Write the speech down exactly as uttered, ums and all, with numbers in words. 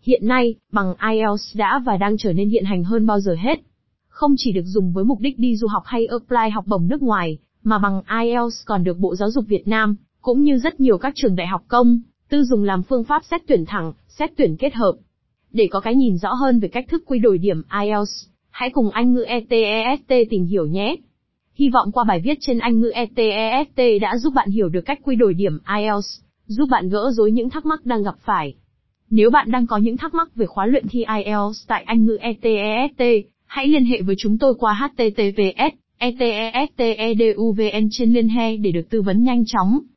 Hiện nay, bằng ai eo đã và đang trở nên hiện hành hơn bao giờ hết. Không chỉ được dùng với mục đích đi du học hay apply học bổng nước ngoài, mà bằng ai eo còn được Bộ Giáo dục Việt Nam, cũng như rất nhiều các trường đại học công, tư dùng làm phương pháp xét tuyển thẳng, xét tuyển kết hợp. Để có cái nhìn rõ hơn về cách thức quy đổi điểm ai eo, hãy cùng Anh ngữ e tê e ét tê tìm hiểu nhé. Hy vọng qua bài viết trên Anh ngữ e tê e ét tê đã giúp bạn hiểu được cách quy đổi điểm ai eo, giúp bạn gỡ rối những thắc mắc đang gặp phải. Nếu bạn đang có những thắc mắc về khóa luyện thi ai eo tại Anh ngữ e tê e ét tê, hãy liên hệ với chúng tôi qua h t t p s e t e s t e d u v n trên liên hệ để được tư vấn nhanh chóng.